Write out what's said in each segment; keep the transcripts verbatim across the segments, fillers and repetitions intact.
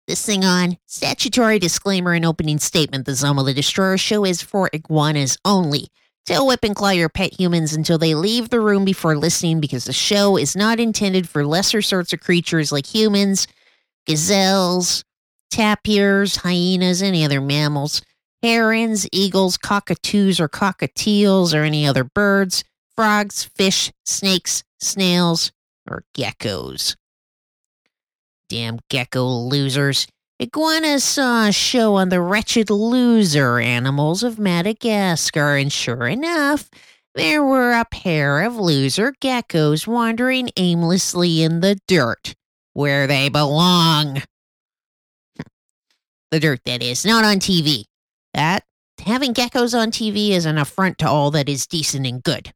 this thing on. Statutory disclaimer and opening statement. The Zomo the Destroyer show is for iguanas only. Tail whip and claw your pet humans until they leave the room before listening, because the show is not intended for lesser sorts of creatures like humans, gazelles, tapirs, hyenas, any other mammals, herons, eagles, cockatoos or cockatiels, or any other birds, frogs, fish, snakes, snails, or geckos. Damn gecko losers. Iguanas saw a show on the wretched loser animals of Madagascar, and sure enough, there were a pair of loser geckos wandering aimlessly in the dirt, where they belong. The dirt, that is, not on T V. That, having geckos on T V is an affront to all that is decent and good.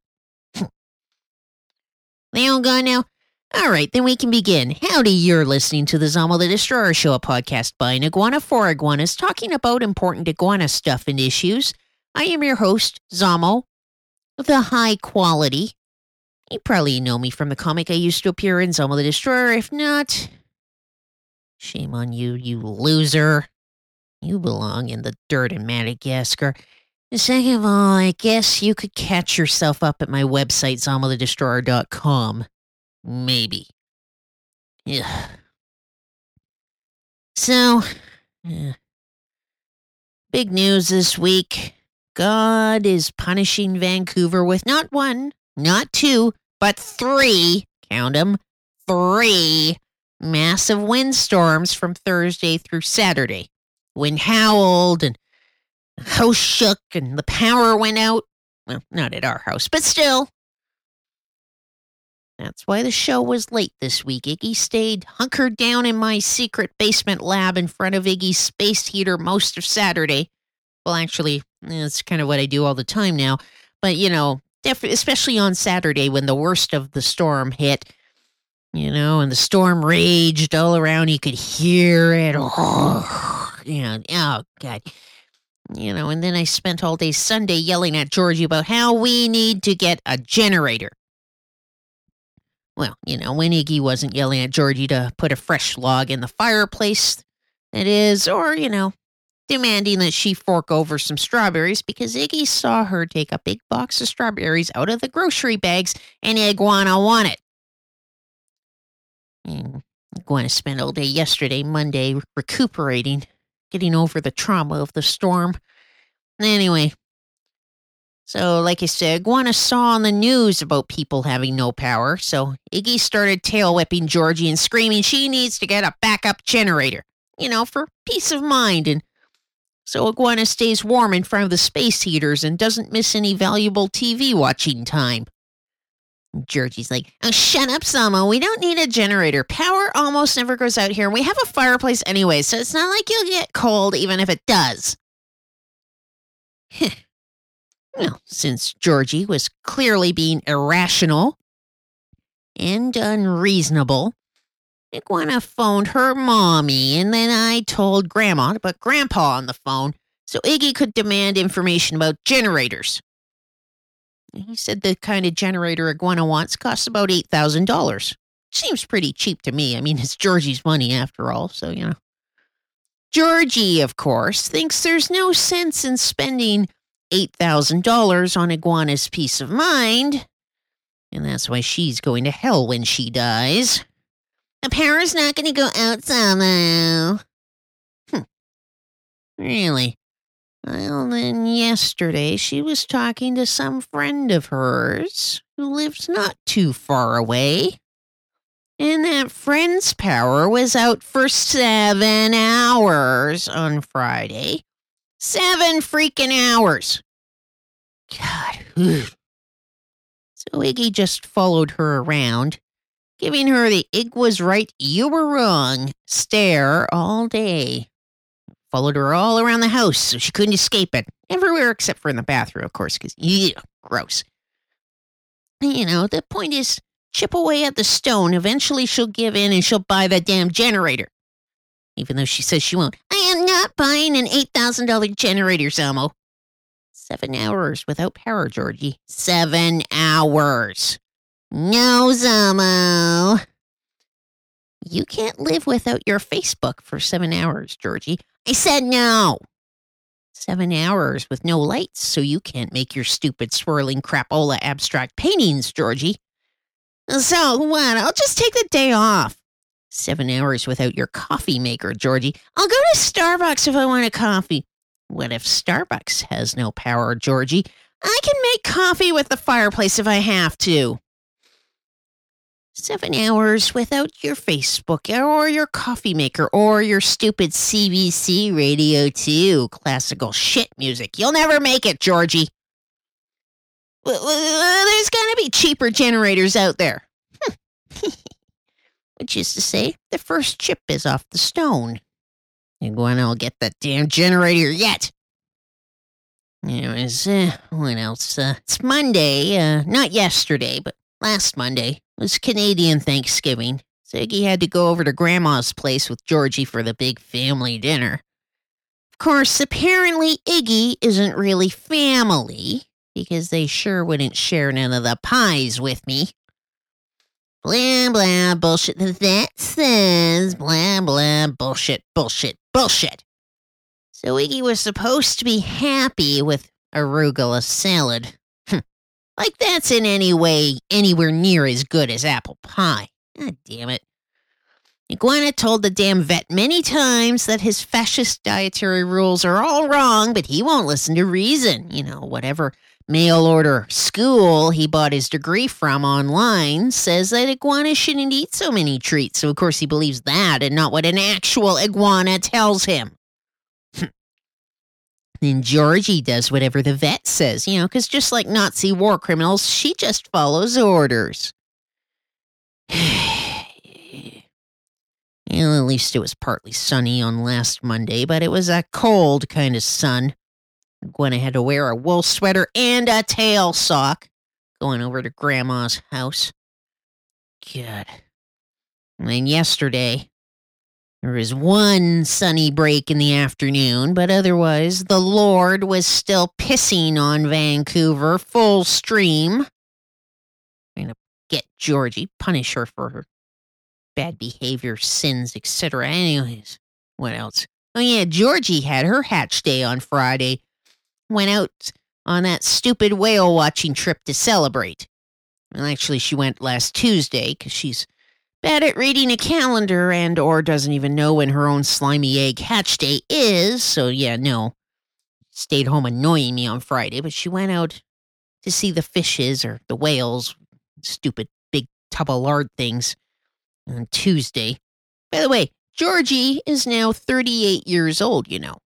They all gone now? All right, then we can begin. Howdy, you're listening to the Zomo the Destroyer Show, a podcast by an iguana for iguanas, talking about important iguana stuff and issues. I am your host, Zomo, the High Quality. You probably know me from the comic I used to appear in, Zomo the Destroyer. If not, shame on you, you loser. You belong in the dirt in Madagascar. And second of all, I guess you could catch yourself up at my website, zomo the destroyer dot com. Maybe. Yeah. So, yeah. Big news this week. God is punishing Vancouver with not one, not two, but three, count them, three massive windstorms from Thursday through Saturday. Wind howled and the house shook and the power went out. Well, not at our house, but still. That's why the show was late this week. Iggy stayed hunkered down in my secret basement lab in front of Iggy's space heater most of Saturday. Well, actually, it's kind of what I do all the time now. But, you know, def- especially on Saturday when the worst of the storm hit, you know, and the storm raged all around. You could hear it. Oh, you know, oh, God. You know, and then I spent all day Sunday yelling at Georgie about how we need to get a generator. Well, you know, when Iggy wasn't yelling at Georgie to put a fresh log in the fireplace, that is, or, you know, demanding that she fork over some strawberries because Iggy saw her take a big box of strawberries out of the grocery bags and Iguana wanted. And Iguana spent all day yesterday, Monday, recuperating, getting over the trauma of the storm. Anyway, so like I said, Iguana saw on the news about people having no power, so Iggy started tail whipping Georgie and screaming she needs to get a backup generator, you know, for peace of mind, and so Iguana stays warm in front of the space heaters and doesn't miss any valuable T V watching time. Georgie's like, oh, shut up, Zomo. We don't need a generator. Power almost never goes out here, and we have a fireplace anyway, so it's not like you'll get cold even if it does. Well, since Georgie was clearly being irrational and unreasonable, Iguana phoned her mommy, and then I told Grandma to put Grandpa on the phone so Iggy could demand information about generators. He said the kind of generator Iguana wants costs about eight thousand dollars. Seems pretty cheap to me. I mean, it's Georgie's money after all, so, you know. Georgie, of course, thinks there's no sense in spending eight thousand dollars on Iguana's peace of mind, and that's why she's going to hell when she dies. The power's not going to go out, Zomo. Hm. Really? Well, then yesterday she was talking to some friend of hers who lives not too far away. And that friend's power was out for seven hours on Friday. Seven freaking hours. God. Ugh. So Iggy just followed her around, giving her the Ig was right, you were wrong stare all day. Followed her all around the house so she couldn't escape it. Everywhere except for in the bathroom, of course, because, yeah, gross. You know, the point is, chip away at the stone. Eventually she'll give in and she'll buy that damn generator. Even though she says she won't. I am not buying an eight thousand dollars generator, Zomo. Seven hours without power, Georgie. Seven hours. No, Zomo. You can't live without your Facebook for seven hours, Georgie. I said no. Seven hours with no lights, so you can't make your stupid swirling crapola abstract paintings, Georgie. So what? I'll just take the day off. Seven hours without your coffee maker, Georgie. I'll go to Starbucks if I want a coffee. What if Starbucks has no power, Georgie? I can make coffee with the fireplace if I have to. Seven hours without your Facebook or your coffee maker or your stupid C B C radio too. Classical shit music. You'll never make it, Georgie. There's gotta be cheaper generators out there. Which is to say, the first chip is off the stone. Iguana will get that damn generator yet. Anyways, uh, what else? Uh, it's Monday, uh, not yesterday, but last Monday. It was Canadian Thanksgiving. Ziggy had to go over to Grandma's place with Georgie for the big family dinner. Of course, apparently Iggy isn't really family, because they sure wouldn't share none of the pies with me. Blah, blah, bullshit. That says blah, blah, bullshit, bullshit, bullshit. So Iggy was supposed to be happy with arugula salad. Like that's in any way anywhere near as good as apple pie. God damn it. Iguana told the damn vet many times that his fascist dietary rules are all wrong, but he won't listen to reason. You know, whatever mail order school he bought his degree from online says that iguana shouldn't eat so many treats. So, of course, he believes that and not what an actual iguana tells him. Then Georgie does whatever the vet says, you know, because just like Nazi war criminals, she just follows orders. Well, at least it was partly sunny on last Monday, but it was a cold kind of sun. Gwen had to wear a wool sweater and a tail sock going over to Grandma's house. God. And then yesterday, there was one sunny break in the afternoon, but otherwise the Lord was still pissing on Vancouver full stream. Trying to get Georgie, punish her for her bad behavior, sins, et cetera. Anyways, what else? Oh yeah, Georgie had her hatch day on Friday. Went out on that stupid whale watching trip to celebrate. Well, actually, she went last Tuesday because she's bad at reading a calendar and or doesn't even know when her own slimy egg hatch day is. So yeah, no. Stayed home annoying me on Friday, but she went out to see the fishes or the whales, stupid big tub of lard things, on Tuesday. By the way, Georgie is now thirty-eight years old, you know.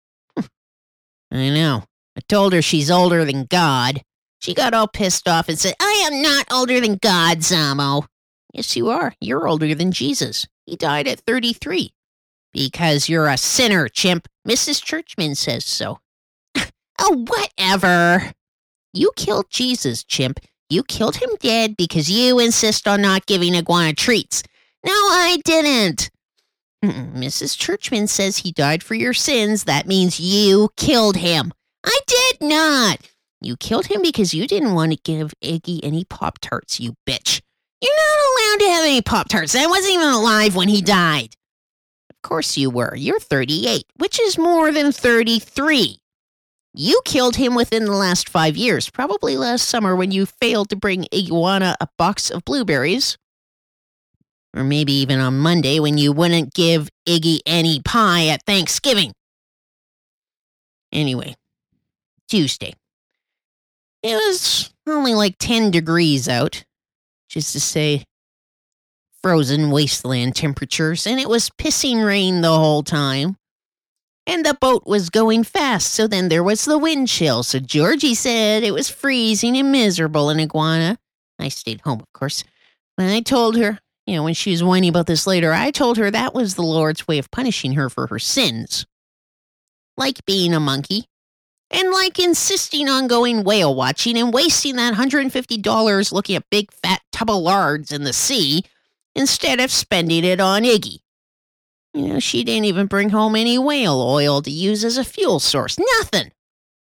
I know. I told her she's older than God. She got all pissed off and said, I am not older than God, Zamo. Yes, you are. You're older than Jesus. He died at thirty-three. Because you're a sinner, chimp. Missus Churchman says so. Oh, whatever. You killed Jesus, chimp. You killed him dead because you insist on not giving iguana treats. No, I didn't. Missus Churchman says he died for your sins. That means you killed him. I did not. You killed him because you didn't want to give Iggy any Pop-Tarts, you bitch. You're not allowed to have any Pop-Tarts. I wasn't even alive when he died. Of course you were. You're thirty-eight, which is more than thirty-three. You killed him within the last five years, probably last summer when you failed to bring Iguana a box of blueberries. Or maybe even on Monday when you wouldn't give Iggy any pie at Thanksgiving. Anyway, Tuesday. It was only like ten degrees out, just to say frozen wasteland temperatures, and it was pissing rain the whole time. And the boat was going fast, so then there was the wind chill. So Georgie said it was freezing and miserable in Iguana. I stayed home, of course. But I told her, you know, when she was whining about this later, I told her that was the Lord's way of punishing her for her sins. Like being a monkey. And like insisting on going whale watching and wasting that one hundred fifty dollars looking at big fat tub of lards in the sea instead of spending it on Iggy. You know, she didn't even bring home any whale oil to use as a fuel source. Nothing.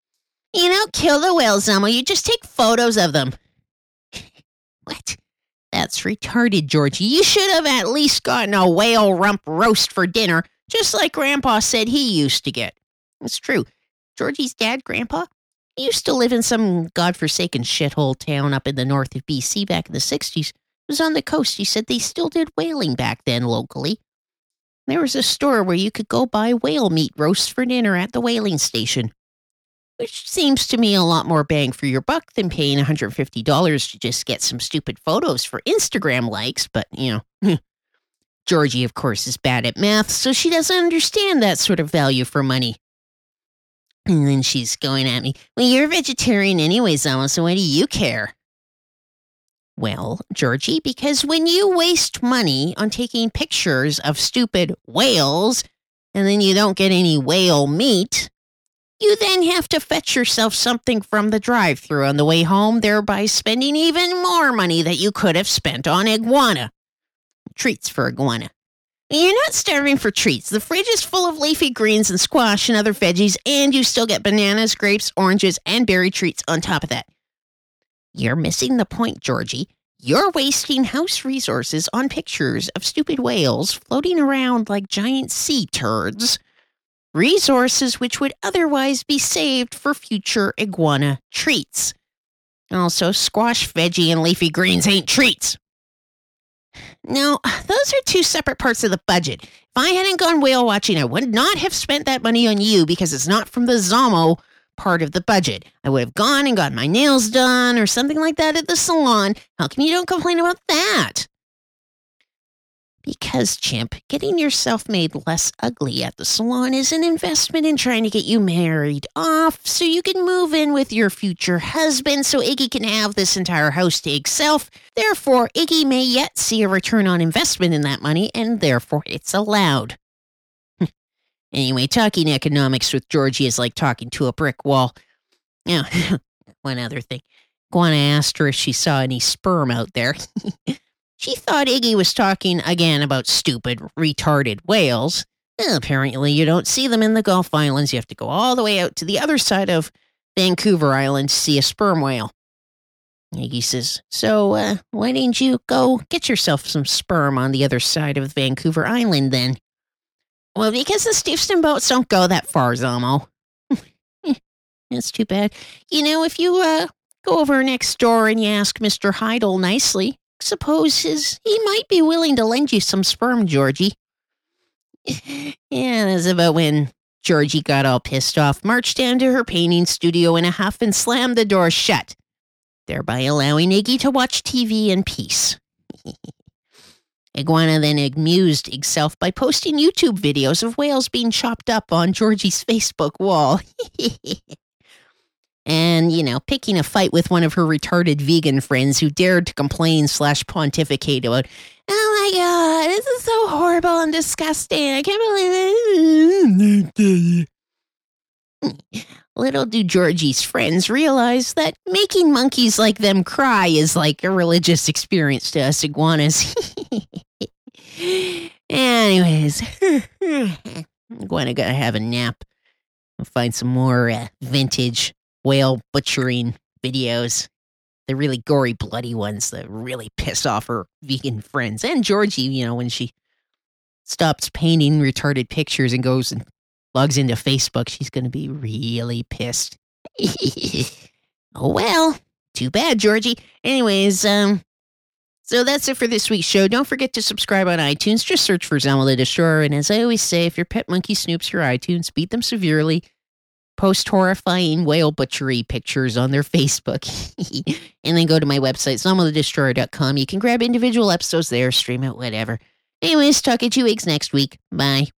You don't kill the whales, Zamo. You just take photos of them. What? That's retarded, Georgie. You should have at least gotten a whale rump roast for dinner, just like Grandpa said he used to get. It's true. Georgie's dad, Grandpa, he used to live in some godforsaken shithole town up in the north of B C back in the sixties. It was on the coast. He said they still did whaling back then locally. There was a store where you could go buy whale meat roasts for dinner at the whaling station, which seems to me a lot more bang for your buck than paying one hundred fifty dollars to just get some stupid photos for Instagram likes. But, you know, Georgie, of course, is bad at math, so she doesn't understand that sort of value for money. And then she's going at me, well, you're a vegetarian anyways, Alma, so why do you care? Well, Georgie, because when you waste money on taking pictures of stupid whales, and then you don't get any whale meat, you then have to fetch yourself something from the drive-thru on the way home, thereby spending even more money that you could have spent on iguana. Treats for iguana. And you're not starving for treats. The fridge is full of leafy greens and squash and other veggies, and you still get bananas, grapes, oranges, and berry treats on top of that. You're missing the point, Georgie. You're wasting house resources on pictures of stupid whales floating around like giant sea turds. Resources which would otherwise be saved for future iguana treats. Also, squash, veggie, and leafy greens ain't treats. No, those are two separate parts of the budget. If I hadn't gone whale watching, I would not have spent that money on you because it's not from the Zamo part of the budget. I would have gone and got my nails done or something like that at the salon. How come you don't complain about that? Because, Chimp, getting yourself made less ugly at the salon is an investment in trying to get you married off so you can move in with your future husband so Iggy can have this entire house to himself. Therefore, Iggy may yet see a return on investment in that money, and therefore it's allowed. Anyway, talking economics with Georgie is like talking to a brick wall. Now, one other thing. Iguana asked her if she saw any sperm out there. She thought Iggy was talking again about stupid, retarded whales. Well, apparently, you don't see them in the Gulf Islands. You have to go all the way out to the other side of Vancouver Island to see a sperm whale. Iggy says, so uh, why didn't you go get yourself some sperm on the other side of Vancouver Island then? Well, because the Steveston boats don't go that far, Zamo. That's too bad. You know, if you uh, go over next door and you ask Mister Heidel nicely, suppose his, he might be willing to lend you some sperm, Georgie. Yeah, that's about when Georgie got all pissed off, marched down to her painting studio in a huff and slammed the door shut, thereby allowing Iggy to watch T V in peace. Iguana then amused itself by posting YouTube videos of whales being chopped up on Georgie's Facebook wall. And, you know, picking a fight with one of her retarded vegan friends who dared to complain slash pontificate about, oh my God, this is so horrible and disgusting. I can't believe it. Little do Georgie's friends realize that making monkeys like them cry is like a religious experience to us iguanas. Anyways, Iguana gotta have a nap. I'll find some more uh, vintage whale butchering videos. The really gory, bloody ones that really piss off her vegan friends. And Georgie, you know, when she stops painting retarded pictures and goes and logs into Facebook, she's going to be really pissed. Oh, well, too bad, Georgie. Anyways, um, so that's it for this week's show. Don't forget to subscribe on iTunes. Just search for Zelma the Destroyer. And as I always say, if your pet monkey snoops your iTunes, beat them severely. Post horrifying whale butchery pictures on their Facebook. And then go to my website, zelma the destroyer dot com. You can grab individual episodes there, stream it, whatever. Anyways, talk at you weeks next week. Bye.